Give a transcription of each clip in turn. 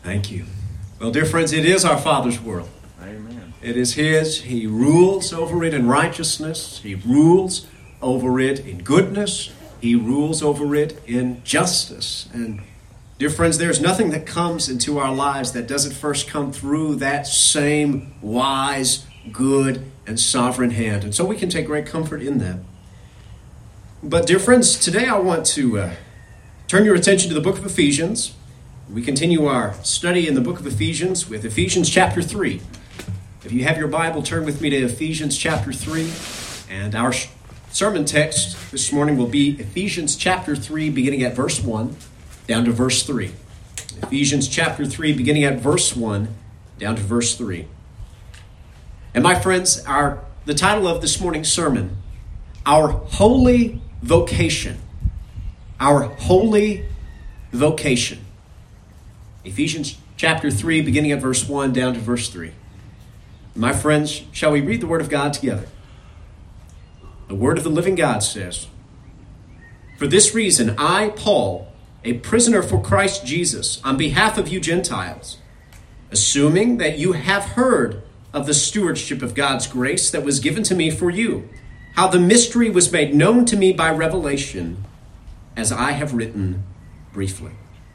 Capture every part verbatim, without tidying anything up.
Thank you. Well, dear friends, it is our Father's world. Amen. It is His. He rules over it in righteousness. He rules over it in goodness. He rules over it in justice. And dear friends, there's nothing that comes into our lives that doesn't first come through that same wise, good, and sovereign hand. And so we can take great comfort in that. But dear friends, today I want to uh, turn your attention to the book of Ephesians. We continue our study in the book of Ephesians with Ephesians chapter three. If you have your Bible, turn with me to Ephesians chapter three. And our sermon text this morning will be Ephesians chapter three, beginning at verse one, down to verse three. Ephesians chapter three, beginning at verse one, down to verse three. And my friends, our the title of this morning's sermon, Our Holy Vocation. Our Holy Vocation. Ephesians chapter three, beginning at verse one, down to verse three. My friends, shall we read the Word of God together? The Word of the living God says, For this reason, I, Paul, a prisoner for Christ Jesus, on behalf of you Gentiles, assuming that you have heard of the stewardship of God's grace that was given to me for you, how the mystery was made known to me by revelation, as I have written briefly.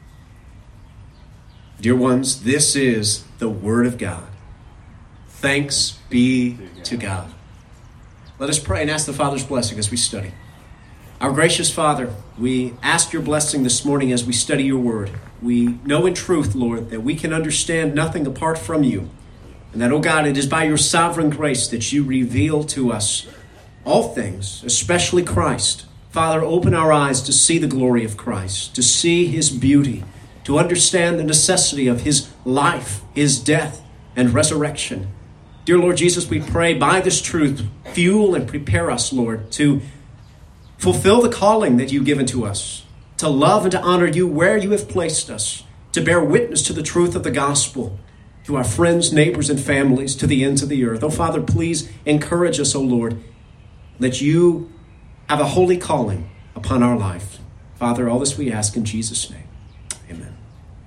Dear ones, this is the Word of God. Thanks be to God. Let us pray and ask the Father's blessing as we study. Our gracious Father, we ask your blessing this morning as we study your Word. We know in truth, Lord, that we can understand nothing apart from you. And that, oh God, it is by your sovereign grace that you reveal to us all things, especially Christ. Father, open our eyes to see the glory of Christ, to see his beauty, to understand the necessity of his life, his death, and resurrection. Dear Lord Jesus, we pray by this truth, fuel and prepare us, Lord, to fulfill the calling that you've given to us, to love and to honor you where you have placed us, to bear witness to the truth of the gospel, to our friends, neighbors, and families, to the ends of the earth. Oh, Father, please encourage us, oh Lord, that you have a holy calling upon our life. Father, all this we ask in Jesus' name. Amen.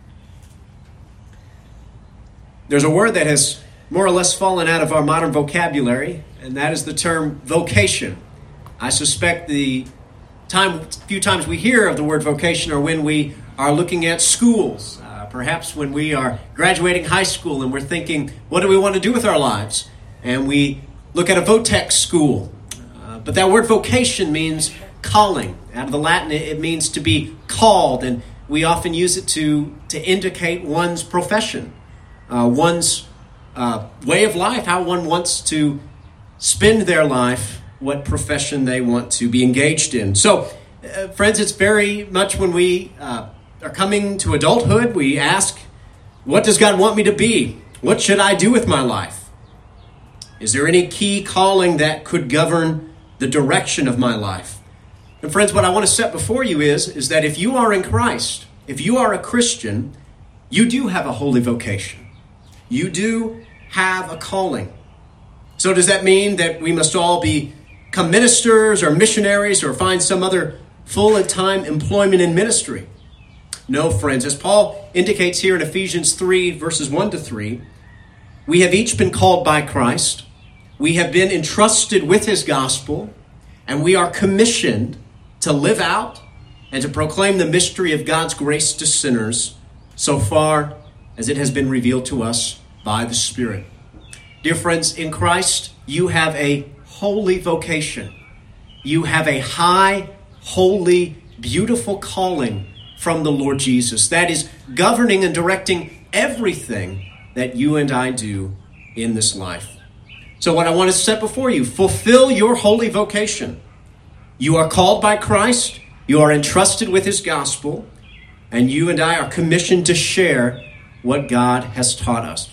There's a word that has more or less fallen out of our modern vocabulary, and that is the term vocation. I suspect the time, few times we hear of the word vocation are when we are looking at schools, uh, perhaps when we are graduating high school and we're thinking, what do we want to do with our lives? And we look at a votex school. Uh, but that word vocation means calling. Out of the Latin, it means to be called, and we often use it to, to indicate one's profession, uh, one's uh, way of life, how one wants to spend their life, what profession they want to be engaged in. So, uh, friends, it's very much when we uh, are coming to adulthood, we ask, what does God want me to be? What should I do with my life? Is there any key calling that could govern the direction of my life? And friends, what I want to set before you is, is that if you are in Christ, if you are a Christian, you do have a holy vocation. You do have a calling. So does that mean that we must all become ministers or missionaries or find some other full-time employment in ministry? No, friends. As Paul indicates here in Ephesians three, verses one to three, we have each been called by Christ. We have been entrusted with his gospel, and we are commissioned to live out and to proclaim the mystery of God's grace to sinners so far as it has been revealed to us by the Spirit. Dear friends, in Christ, you have a holy vocation. You have a high, holy, beautiful calling from the Lord Jesus that is governing and directing everything that you and I do in this life. So what I want to set before you, fulfill your holy vocation. You are called by Christ, you are entrusted with his gospel, and you and I are commissioned to share what God has taught us.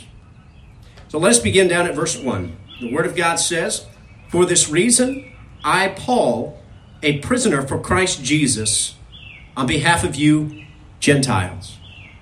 So let us begin down at verse one. The Word of God says, For this reason, I, Paul, a prisoner for Christ Jesus, on behalf of you Gentiles.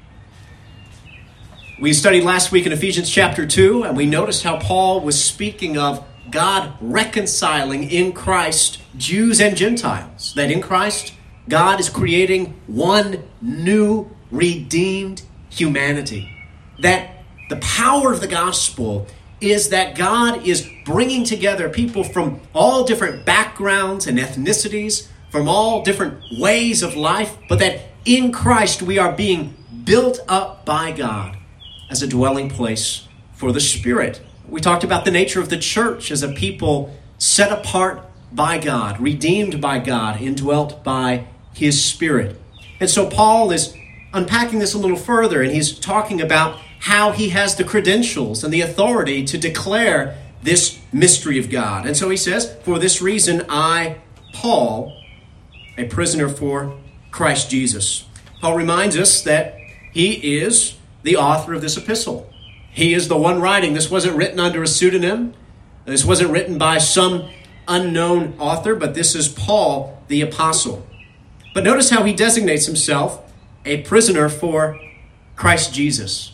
We studied last week in Ephesians chapter two, and we noticed how Paul was speaking of God reconciling in Christ Jews and Gentiles. That in Christ, God is creating one new redeemed humanity. that the power of the gospel is that God is bringing together people from all different backgrounds and ethnicities, from all different ways of life, but that in Christ we are being built up by God as a dwelling place for the Spirit. We talked about the nature of the church as a people set apart by God, redeemed by God, indwelt by His Spirit. And so Paul is unpacking this a little further, and he's talking about how he has the credentials and the authority to declare this mystery of God. And so he says, for this reason, I, Paul, a prisoner for Christ Jesus. Paul reminds us that he is the author of this epistle. He is the one writing. This wasn't written under a pseudonym. This wasn't written by some unknown author, but this is Paul, the apostle. But notice how he designates himself a prisoner for Christ Jesus.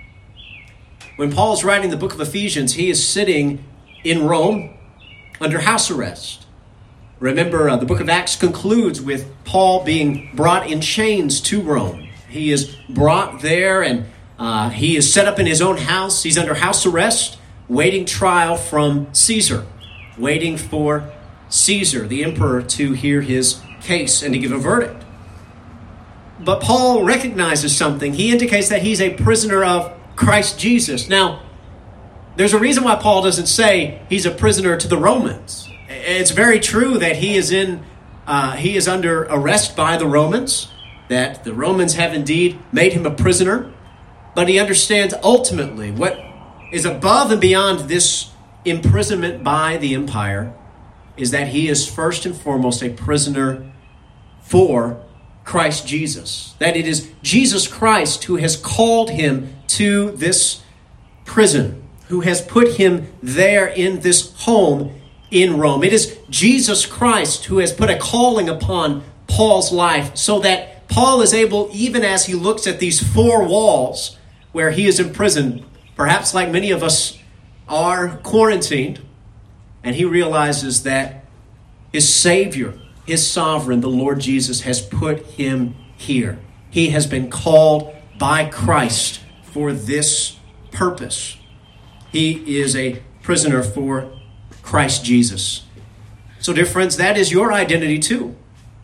When Paul's writing the book of Ephesians, he is sitting in Rome under house arrest. Remember, uh, the book of Acts concludes with Paul being brought in chains to Rome. He is brought there, and uh, he is set up in his own house. He's under house arrest, waiting trial from Caesar, waiting for Caesar, the emperor, to hear his case and to give a verdict. But Paul recognizes something. He indicates that he's a prisoner of Christ Jesus. Now, there's a reason why Paul doesn't say he's a prisoner to the Romans. It's very true that he is in, uh, he is under arrest by the Romans, that the Romans have indeed made him a prisoner, but he understands ultimately what is above and beyond this imprisonment by the empire is that he is first and foremost a prisoner for Christ Jesus. That it is Jesus Christ who has called him to this prison, who has put him there in this home in Rome. It is Jesus Christ who has put a calling upon Paul's life so that Paul is able, even as he looks at these four walls where he is imprisoned, perhaps like many of us are quarantined, and he realizes that his Savior, his sovereign, the Lord Jesus, has put him here. He has been called by Christ for this purpose. He is a prisoner for Christ Jesus. So, dear friends, that is your identity too.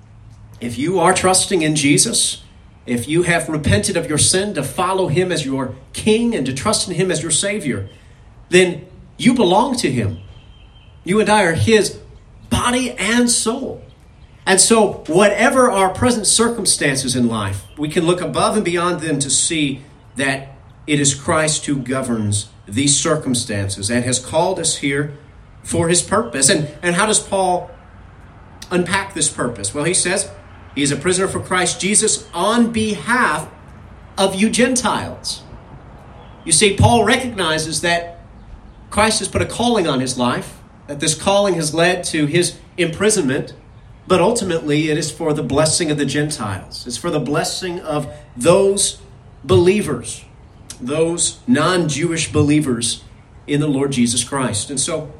If you are trusting in Jesus, if you have repented of your sin to follow him as your king and to trust in him as your Savior, then you belong to him. You and I are his body and soul. And so whatever our present circumstances in life, we can look above and beyond them to see that it is Christ who governs these circumstances and has called us here for his purpose. And, and how does Paul unpack this purpose? Well, he says he's a prisoner for Christ Jesus on behalf of you Gentiles. You see, Paul recognizes that Christ has put a calling on his life, that this calling has led to his imprisonment, but ultimately it is for the blessing of the Gentiles. It's for the blessing of those believers, those non-Jewish believers in the Lord Jesus Christ. And so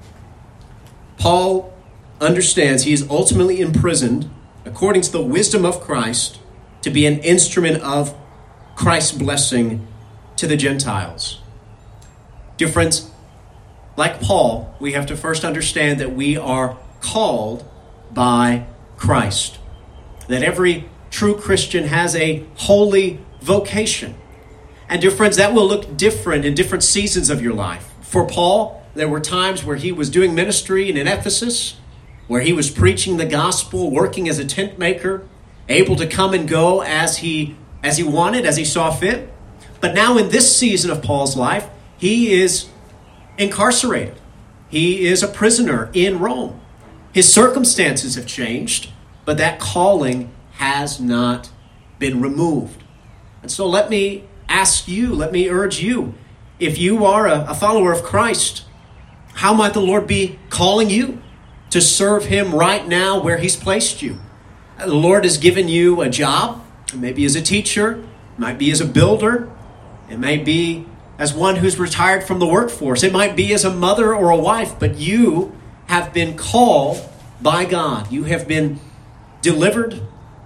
Paul understands he is ultimately imprisoned according to the wisdom of Christ to be an instrument of Christ's blessing to the Gentiles. Dear friends, like Paul, we have to first understand that we are called by Christ. That every true Christian has a holy vocation. And dear friends, that will look different in different seasons of your life. For Paul, there were times where he was doing ministry in Ephesus, where he was preaching the gospel, working as a tent maker, able to come and go as he as he wanted, as he saw fit. But now in this season of Paul's life, he is incarcerated. He is a prisoner in Rome. His circumstances have changed, but that calling has not been removed. And so let me ask you, let me urge you, if you are a, a follower of Christ, how might the Lord be calling you to serve him right now where he's placed you? The Lord has given you a job, maybe as a teacher, might be as a builder, it may be as one who's retired from the workforce, it might be as a mother or a wife, but you have been called by God. You have been delivered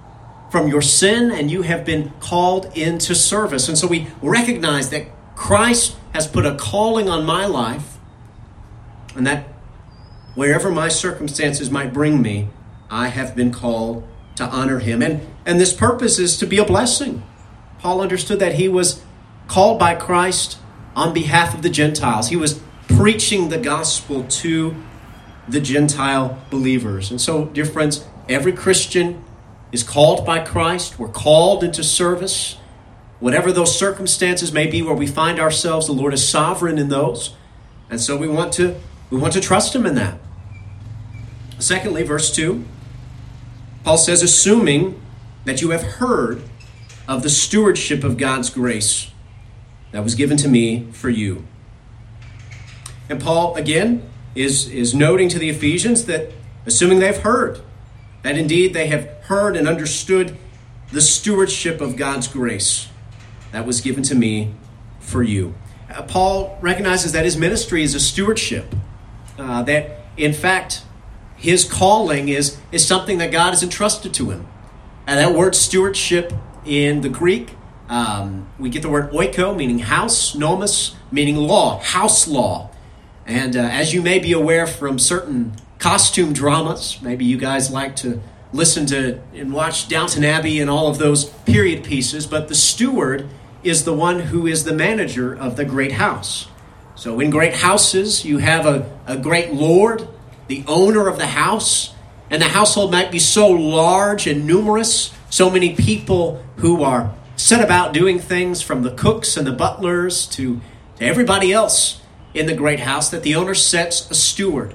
from your sin and you have been called into service. And so we recognize that Christ has put a calling on my life, and that wherever my circumstances might bring me, I have been called to honor him. And, and this purpose is to be a blessing. Paul understood that he was called by Christ on behalf of the Gentiles. He was preaching the gospel to the Gentile believers. And so, dear friends, every Christian is called by Christ. We're called into service. Whatever those circumstances may be where we find ourselves, the Lord is sovereign in those. And so we want to we want to trust him in that. Secondly, verse two, Paul says, assuming that you have heard of the stewardship of God's grace that was given to me for you. And Paul, again, is, is noting to the Ephesians that, assuming they've heard, that indeed they have heard and understood the stewardship of God's grace that was given to me for you. Uh, Paul recognizes that his ministry is a stewardship, uh, that in fact his calling is, is something that God has entrusted to him. And that word stewardship in the Greek, um, we get the word oiko, meaning house, nomos, meaning law, house law. And uh, as you may be aware from certain costume dramas, maybe you guys like to listen to and watch Downton Abbey and all of those period pieces, but the steward is the one who is the manager of the great house. So in great houses, you have a, a great lord, the owner of the house, and the household might be so large and numerous, so many people who are set about doing things, from the cooks and the butlers to, to everybody else in the great house, that the owner sets a steward.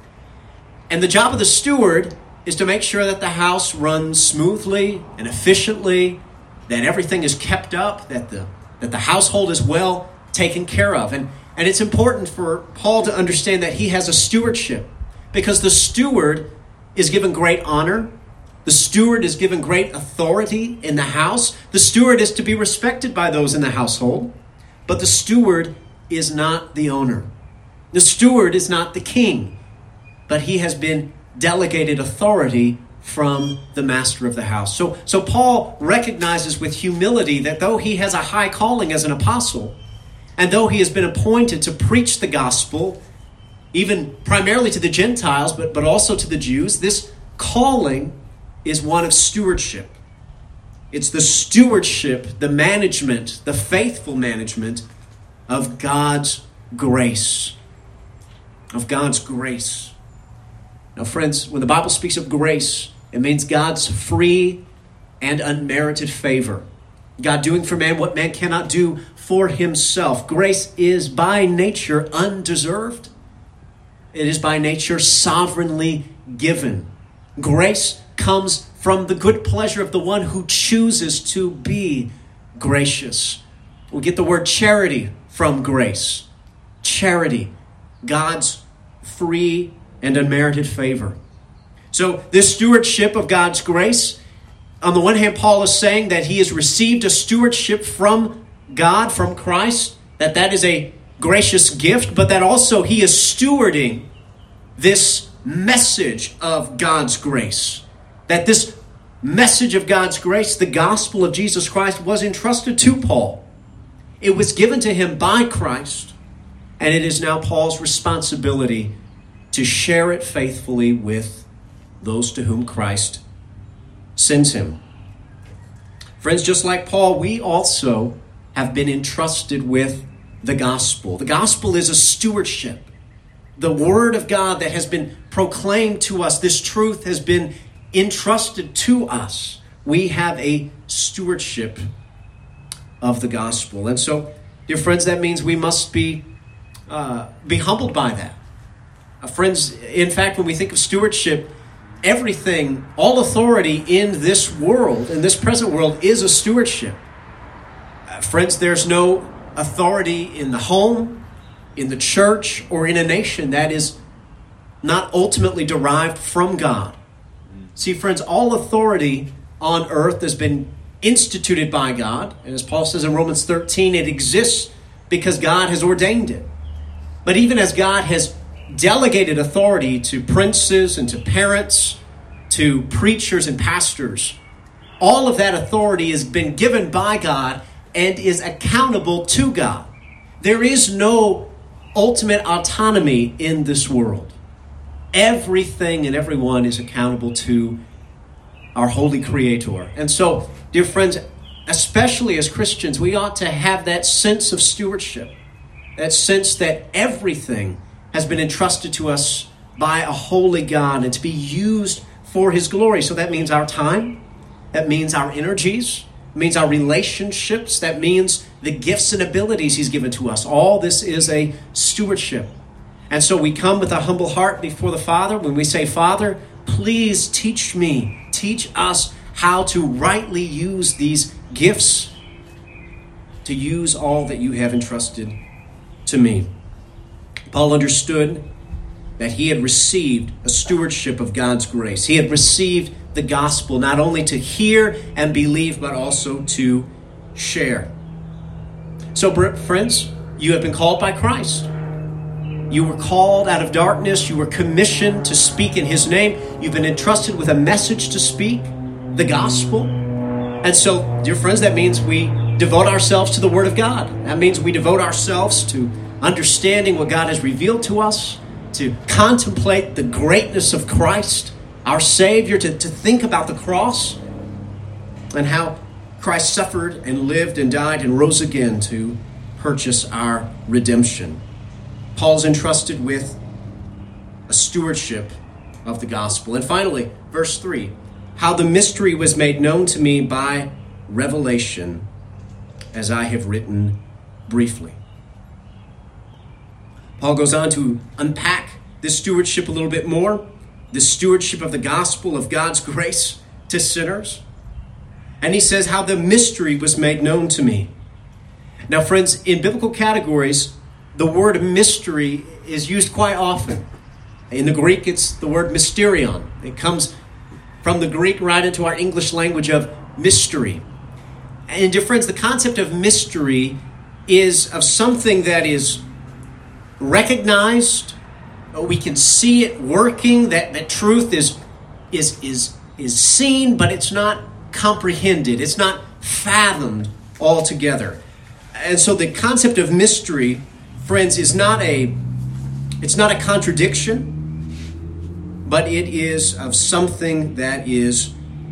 And the job of the steward is to make sure that the house runs smoothly and efficiently, that everything is kept up, that the that the household is well taken care of. And, and it's important for Paul to understand that he has a stewardship, because the steward is given great honor. The steward is given great authority in the house. The steward is to be respected by those in the household, but the steward is not the owner. The steward is not the king, but he has been delegated authority from the master of the house. So, so Paul recognizes with humility that though he has a high calling as an apostle, and though he has been appointed to preach the gospel, even primarily to the Gentiles, but, but also to the Jews, this calling is one of stewardship. It's the stewardship, the management, the faithful management of God's grace. Of God's grace. Now, friends, when the Bible speaks of grace, it means God's free and unmerited favor. God doing for man what man cannot do for himself. Grace is by nature undeserved. It is by nature sovereignly given. Grace comes from the good pleasure of the one who chooses to be gracious. We get the word charity from grace. Charity, God's free and unmerited favor. So this stewardship of God's grace, on the one hand, Paul is saying that he has received a stewardship from God, from Christ, that that is a gracious gift, but that also he is stewarding this message of God's grace. That this message of God's grace, the gospel of Jesus Christ, was entrusted to Paul. It was given to him by Christ, and it is now Paul's responsibility to share it faithfully with those to whom Christ sends him. Friends, just like Paul, we also have been entrusted with the gospel. The gospel is a stewardship. The word of God that has been proclaimed to us, this truth has been entrusted to us. We have a stewardship of the gospel. And so, dear friends, that means we must be uh, be humbled by that. Uh, friends, in fact, when we think of stewardship, everything, all authority in this world, in this present world, is a stewardship. Uh, friends, there's no authority in the home, in the church, or in a nation that is not ultimately derived from God. See, friends, all authority on earth has been instituted by God. And as Paul says in Romans thirteen, it exists because God has ordained it. But even as God has delegated authority to princes and to parents, to preachers and pastors, all of that authority has been given by God and is accountable to God. There is no ultimate autonomy in this world. Everything and everyone is accountable to our holy Creator. And so, dear friends, especially as Christians, we ought to have that sense of stewardship, that sense that everything has been entrusted to us by a holy God and to be used for His glory. So that means our time, that means our energies, it means our relationships, that means the gifts and abilities He's given to us. All this is a stewardship. And so we come with a humble heart before the Father when we say, Father, please teach me, teach us how to rightly use these gifts, to use all that you have entrusted to me. Paul understood that he had received a stewardship of God's grace. He had received the gospel not only to hear and believe, but also to share. So, friends, you have been called by Christ. You were called out of darkness. You were commissioned to speak in His name. You've been entrusted with a message to speak, the gospel. And so, dear friends, that means we devote ourselves to the Word of God. That means we devote ourselves to understanding what God has revealed to us, to contemplate the greatness of Christ, our Savior, to, to think about the cross and how Christ suffered and lived and died and rose again to purchase our redemption. Paul's entrusted with a stewardship of the gospel. And finally, verse three, how the mystery was made known to me by revelation, as I have written briefly. Paul goes on to unpack this stewardship a little bit more, the stewardship of the gospel of God's grace to sinners. And he says how the mystery was made known to me. Now, friends, in biblical categories, the word mystery is used quite often. In the Greek, it's the word mysterion. It comes from the Greek right into our English language of mystery. And dear friends, the concept of mystery is of something that is recognized, we can see it working, that, that truth is, is, is, is seen, but it's not comprehended. It's not fathomed altogether. And so the concept of mystery, friends, is not a, it's not a contradiction, but it is of something that is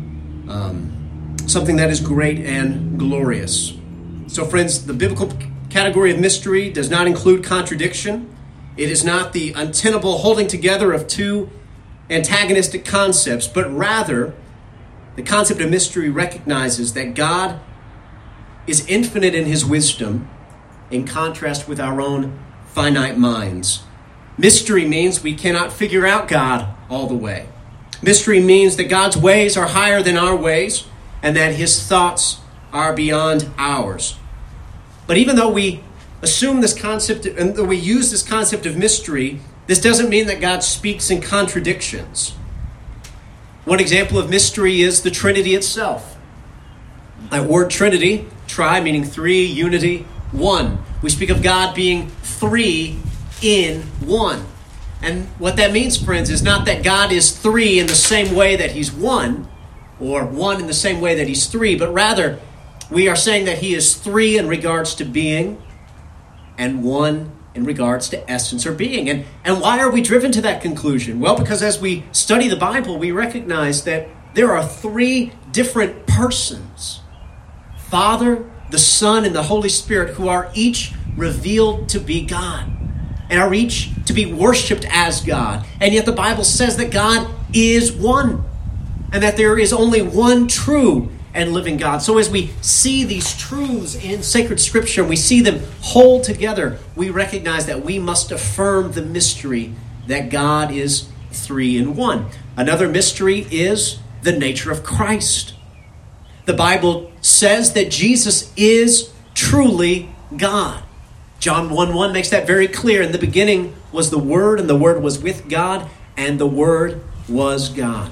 um, something that is great and glorious. So, friends, the biblical category of mystery does not include contradiction. It is not the untenable holding together of two antagonistic concepts, but rather the concept of mystery recognizes that God is infinite in His wisdom in contrast with our own finite minds. Mystery means we cannot figure out God all the way. Mystery means that God's ways are higher than our ways and that His thoughts are beyond ours. But even though we assume this concept, and though we use this concept of mystery, this doesn't mean that God speaks in contradictions. One example of mystery is the Trinity itself. That word Trinity, tri meaning three, unity, one. We speak of God being three in one. And what that means, friends, is not that God is three in the same way that He's one, or one in the same way that He's three, but rather we are saying that He is three in regards to being and one in regards to essence or being. And, and why are we driven to that conclusion? Well, because as we study the Bible, we recognize that there are three different persons, Father, the Son, and the Holy Spirit, who are each revealed to be God and are each to be worshipped as God. And yet the Bible says that God is one and that there is only one true and living God. So as we see these truths in sacred Scripture and we see them hold together, we recognize that we must affirm the mystery that God is three in one. Another mystery is the nature of Christ. The Bible says that Jesus is truly God. John one one makes that very clear. In the beginning was the Word, and the Word was with God, and the Word was God.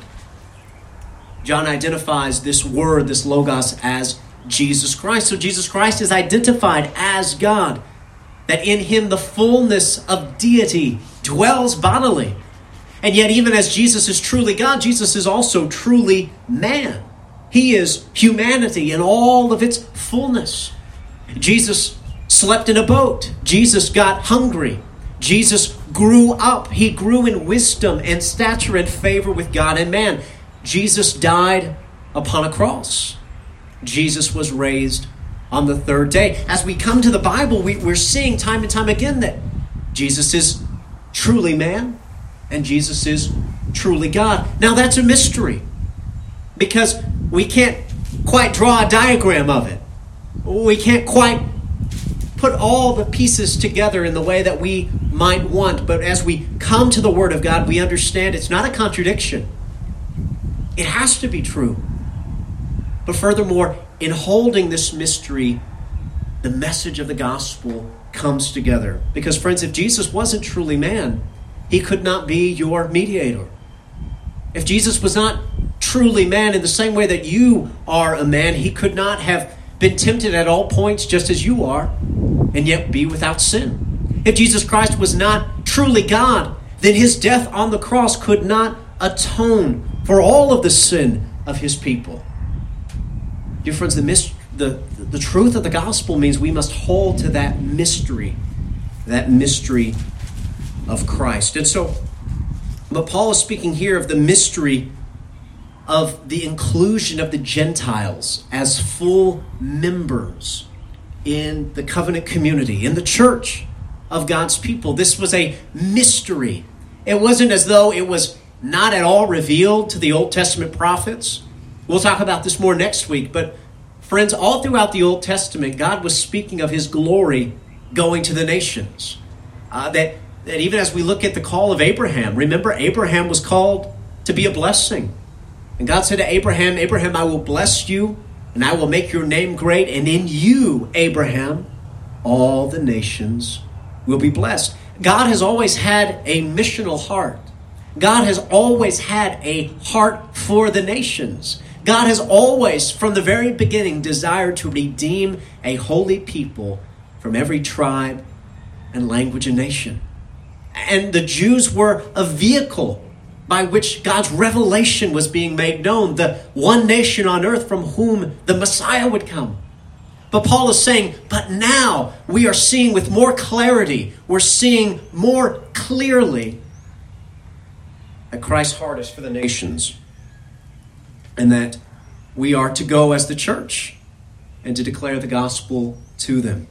John identifies this Word, this Logos, as Jesus Christ. So Jesus Christ is identified as God, that in Him the fullness of deity dwells bodily. And yet even as Jesus is truly God, Jesus is also truly man. He is humanity in all of its fullness. Jesus slept in a boat. Jesus got hungry. Jesus grew up. He grew in wisdom and stature and favor with God and man. Jesus died upon a cross. Jesus was raised on the third day. As we come to the Bible, we, we're seeing time and time again that Jesus is truly man and Jesus is truly God. Now that's a mystery because we can't quite draw a diagram of it. We can't quite put all the pieces together in the way that we might want. But as we come to the Word of God, we understand it's not a contradiction. It has to be true. But furthermore, in holding this mystery, the message of the gospel comes together. Because friends, if Jesus wasn't truly man, he could not be your mediator. If Jesus was not truly man in the same way that you are a man, he could not have been tempted at all points just as you are, and yet be without sin. If Jesus Christ was not truly God, then his death on the cross could not atone for all of the sin of his people. Dear friends, the, myst- the, the truth of the gospel means we must hold to that mystery, that mystery of Christ. And so, but Paul is speaking here of the mystery of the inclusion of the Gentiles as full members in the covenant community, in the church of God's people. This was a mystery. It wasn't as though it was not at all revealed to the Old Testament prophets. We'll talk about this more next week. But friends, all throughout the Old Testament, God was speaking of his glory going to the nations. Uh, that, that even as we look at the call of Abraham, remember Abraham was called to be a blessing. And God said to Abraham, Abraham, I will bless you, and I will make your name great, and in you, Abraham, all the nations will be blessed. God has always had a missional heart. God has always had a heart for the nations. God has always, from the very beginning, desired to redeem a holy people from every tribe and language and nation. And the Jews were a vehicle by which God's revelation was being made known, the one nation on earth from whom the Messiah would come. But Paul is saying, but now we are seeing with more clarity, we're seeing more clearly that Christ's heart is for the nations, and that we are to go as the church and to declare the gospel to them.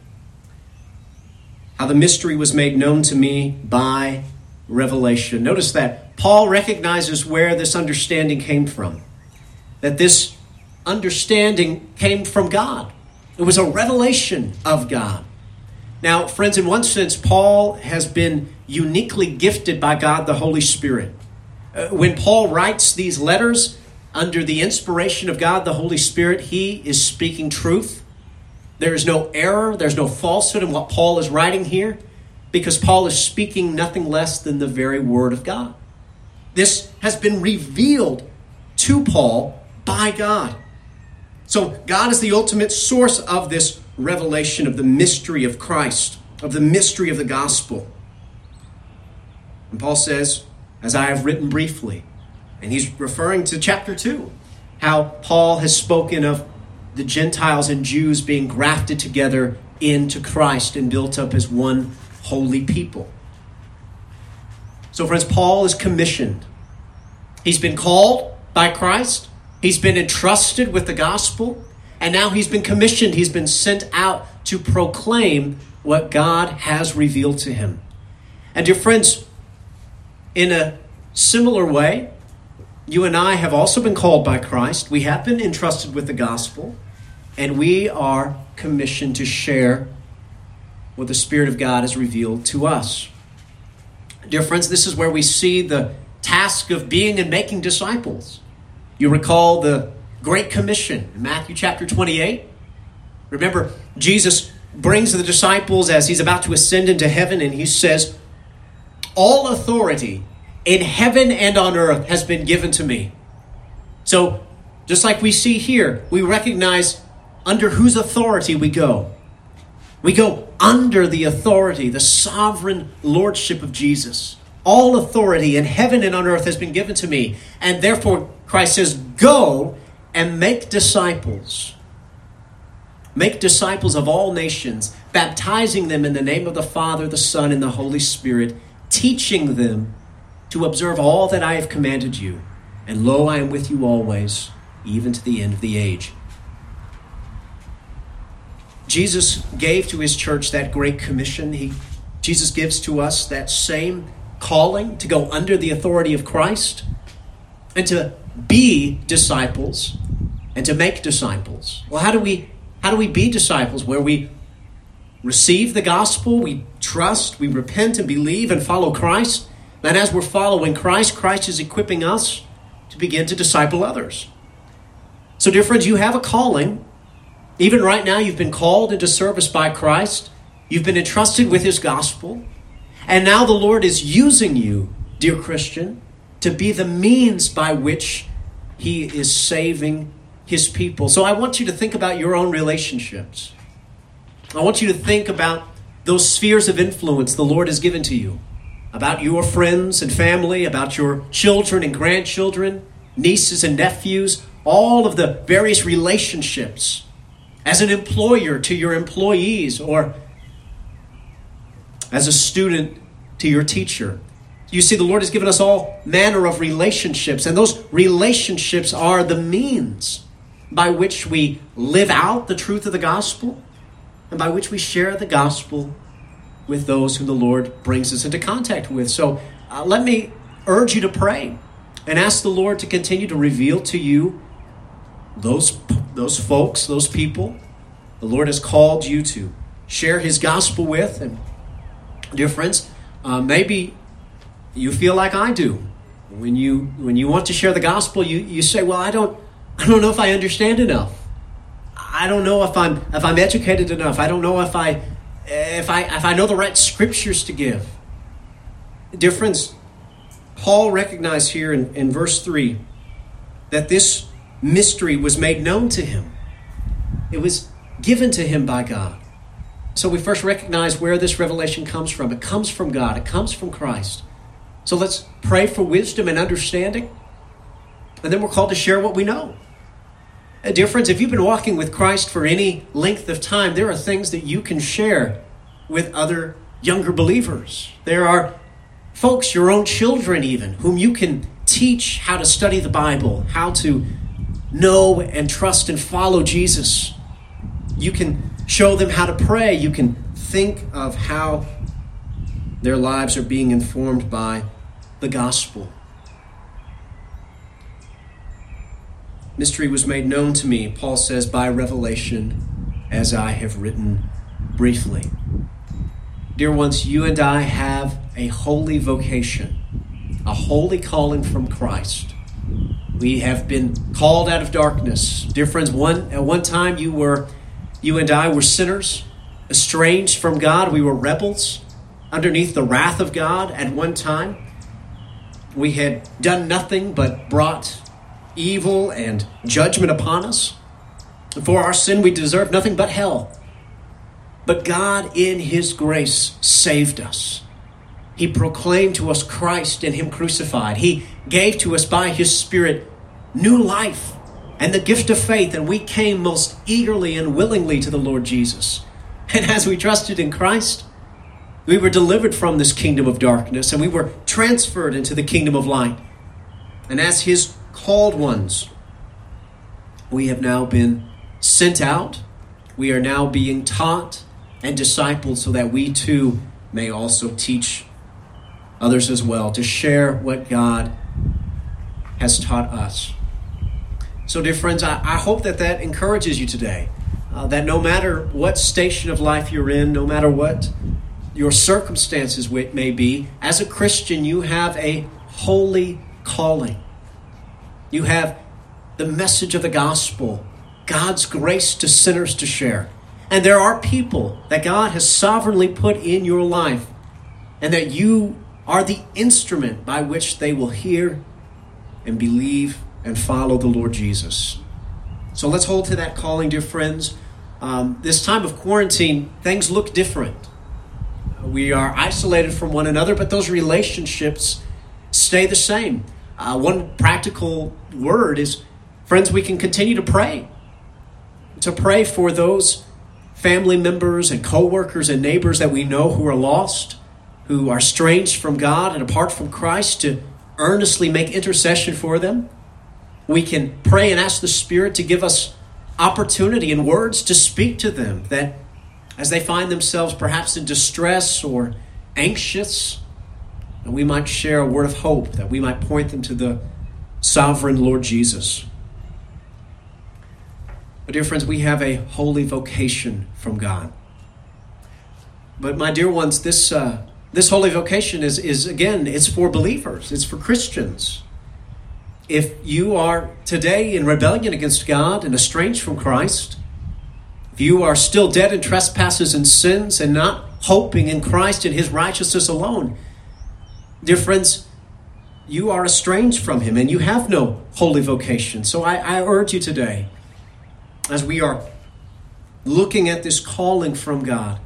How the mystery was made known to me by revelation. Notice that Paul recognizes where this understanding came from. That this understanding came from God. It was a revelation of God. Now, friends, in one sense, Paul has been uniquely gifted by God the Holy Spirit. Uh, when Paul writes these letters under the inspiration of God the Holy Spirit, he is speaking truth. There is no error, there's no falsehood in what Paul is writing here, because Paul is speaking nothing less than the very word of God. This has been revealed to Paul by God. So God is the ultimate source of this revelation of the mystery of Christ, of the mystery of the gospel. And Paul says, as I have written briefly, and he's referring to chapter two, how Paul has spoken of the Gentiles and Jews being grafted together into Christ and built up as one holy people. So friends, Paul is commissioned. He's been called by Christ. He's been entrusted with the gospel. And now he's been commissioned. He's been sent out to proclaim what God has revealed to him. And dear friends, in a similar way, you and I have also been called by Christ. We have been entrusted with the gospel. And we are commissioned to share what the Spirit of God has revealed to us. Dear friends, this is where we see the task of being and making disciples. You recall the Great Commission in Matthew chapter twenty-eight. Remember, Jesus brings the disciples as he's about to ascend into heaven, and he says, all authority in heaven and on earth has been given to me. So, just like we see here, we recognize under whose authority we go. We go under the authority, the sovereign lordship of Jesus. All authority in heaven and on earth has been given to me. And therefore, Christ says, go and make disciples. Make disciples of all nations, baptizing them in the name of the Father, the Son, and the Holy Spirit, teaching them to observe all that I have commanded you. And lo, I am with you always, even to the end of the age. Jesus gave to his church that great commission. He, Jesus gives to us that same calling to go under the authority of Christ and to be disciples and to make disciples. Well, how do we how do we be disciples? Where we receive the gospel, we trust, we repent and believe and follow Christ. And as we're following Christ, Christ is equipping us to begin to disciple others. So, dear friends, you have a calling. Even right now, you've been called into service by Christ. You've been entrusted with his gospel. And now the Lord is using you, dear Christian, to be the means by which he is saving his people. So I want you to think about your own relationships. I want you to think about those spheres of influence the Lord has given to you, about your friends and family, about your children and grandchildren, nieces and nephews, all of the various relationships as an employer to your employees or as a student to your teacher. You see, the Lord has given us all manner of relationships, and those relationships are the means by which we live out the truth of the gospel and by which we share the gospel with those whom the Lord brings us into contact with. So uh, let me urge you to pray and ask the Lord to continue to reveal to you those, those folks, those people the Lord has called you to share his gospel with. And dear friends, uh, maybe you feel like I do. When you when you want to share the gospel, you, you say, well, I don't I don't know if I understand enough. I don't know if I'm if I'm educated enough. I don't know if I if I if I know the right scriptures to give. Dear friends, Paul recognized here in, in verse three that this mystery was made known to him. It was given to him by God. So we first recognize where this revelation comes from. It comes from God. It comes from Christ. So let's pray for wisdom and understanding. And then we're called to share what we know. Uh, dear friends, if you've been walking with Christ for any length of time, there are things that you can share with other younger believers. There are folks, your own children even, whom you can teach how to study the Bible, how to know and trust and follow Jesus. You can show them how to pray. You can think of how their lives are being informed by the gospel. Mystery was made known to me, Paul says, by revelation, as I have written briefly. Dear ones, you and I have a holy vocation, a holy calling from Christ. We have been called out of darkness. Dear friends, one at one time you were, you and I were sinners, estranged from God. We were rebels underneath the wrath of God at one time. We had done nothing but brought evil and judgment upon us. For our sin, we deserved nothing but hell. But God, in his grace, saved us. He proclaimed to us Christ and him crucified. He gave to us by his Spirit new life and the gift of faith, and we came most eagerly and willingly to the Lord Jesus. And as we trusted in Christ, we were delivered from this kingdom of darkness, and we were transferred into the kingdom of light. And as his called ones, we have now been sent out. We are now being taught and discipled so that we too may also teach others as well, to share what God has taught us. So, dear friends, I, I hope that that encourages you today, uh, that no matter what station of life you're in, no matter what your circumstances may be, as a Christian, you have a holy calling. You have the message of the gospel, God's grace to sinners to share. And there are people that God has sovereignly put in your life, and that you are the instrument by which they will hear and believe and follow the Lord Jesus. So let's hold to that calling, dear friends. Um, this time of quarantine, things look different. We are isolated from one another, but those relationships stay the same. Uh, one practical word is Friends, we can continue to pray. To pray for those family members and co-workers and neighbors that we know who are lost, who are estranged from God and apart from Christ, to earnestly make intercession for them. We can pray and ask the Spirit to give us opportunity and words to speak to them, that as they find themselves perhaps in distress or anxious, that we might share a word of hope, that we might point them to the sovereign Lord Jesus. But dear friends, we have a holy vocation from God. But my dear ones, this uh, this holy vocation is, is, again, it's for believers. It's for Christians. If you are today in rebellion against God and estranged from Christ, if you are still dead in trespasses and sins and not hoping in Christ and his righteousness alone, dear friends, you are estranged from him and you have no holy vocation. So I, I urge you today, as we are looking at this calling from God,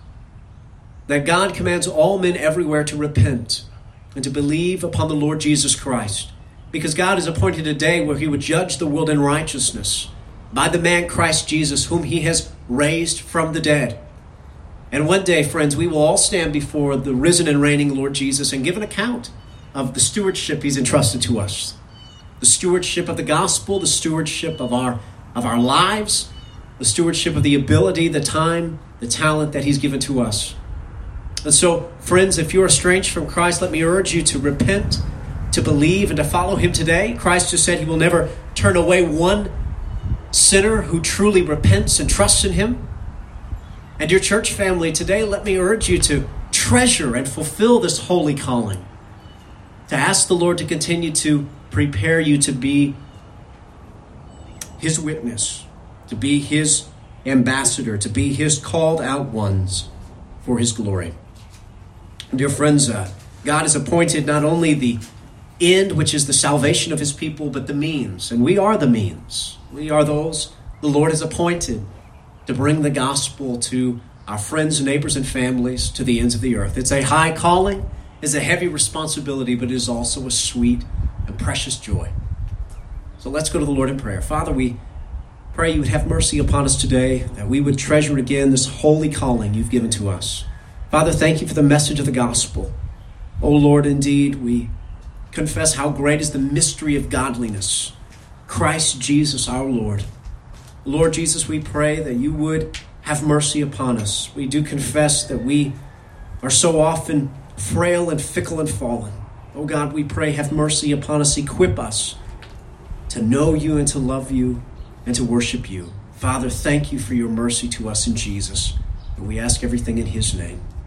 that God commands all men everywhere to repent and to believe upon the Lord Jesus Christ, because God has appointed a day where he would judge the world in righteousness by the man Christ Jesus, whom he has raised from the dead. And one day, friends, we will all stand before the risen and reigning Lord Jesus and give an account of the stewardship he's entrusted to us. The stewardship of the gospel, the stewardship of our, of our lives, the stewardship of the ability, the time, the talent that he's given to us. And so, friends, if you're estranged from Christ, let me urge you to repent, to believe, and to follow him today. Christ has said he will never turn away one sinner who truly repents and trusts in him. And your church family, today, let me urge you to treasure and fulfill this holy calling, to ask the Lord to continue to prepare you to be his witness, to be his ambassador, to be his called out ones for his glory. Dear friends, uh, God has appointed not only the end, which is the salvation of his people, but the means. And we are the means. We are those the Lord has appointed to bring the gospel to our friends, neighbors, and families to the ends of the earth. It's a high calling, it's a heavy responsibility, but it is also a sweet and precious joy. So let's go to the Lord in prayer. Father, we pray you would have mercy upon us today, that we would treasure again this holy calling you've given to us. Father, thank you for the message of the gospel. Oh Lord, indeed, we confess how great is the mystery of godliness. Christ Jesus our Lord. Lord Jesus, we pray that you would have mercy upon us. We do confess that we are so often frail and fickle and fallen. Oh God, we pray, have mercy upon us. Equip us to know you and to love you and to worship you. Father, thank you for your mercy to us in Jesus. And we ask everything in his name.